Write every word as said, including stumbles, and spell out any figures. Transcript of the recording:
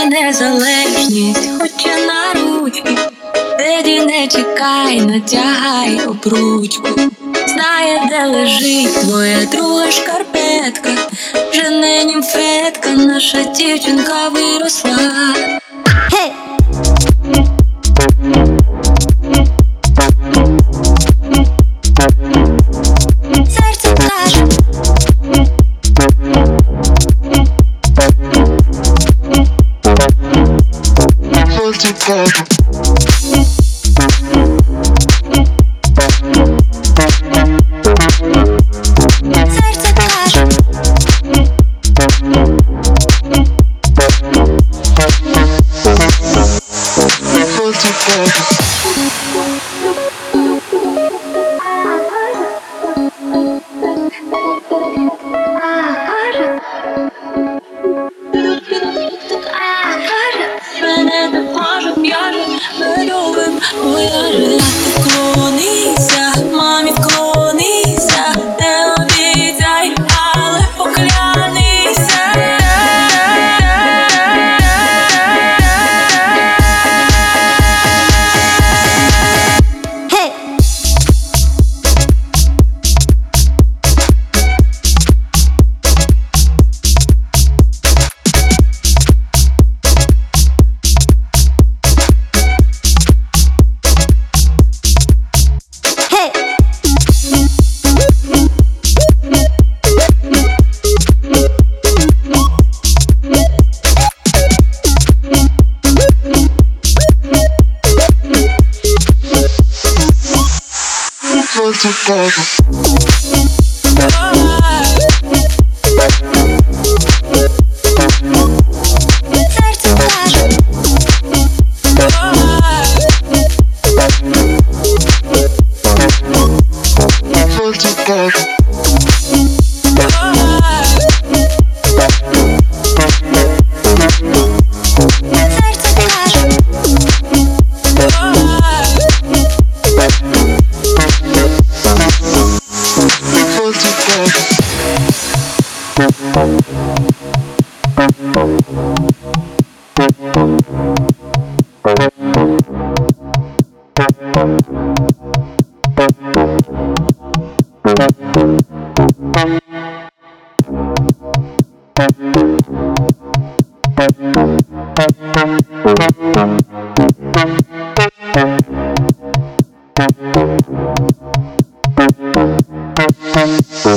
незалежність, хоче на ручки. Леді, не чекай, натягай обручку. Знає, де лежить твоя друга шкарпетка. Вже не німфетка, наша дівчинка виросла. Hey! Серце каже. Серце каже. Мене не може п'яти, ми любим, моя життя. Вклонися, мамі вклонися, не обіцяй, але поклянися. Hey! Серце каже. Серце каже. Thank you.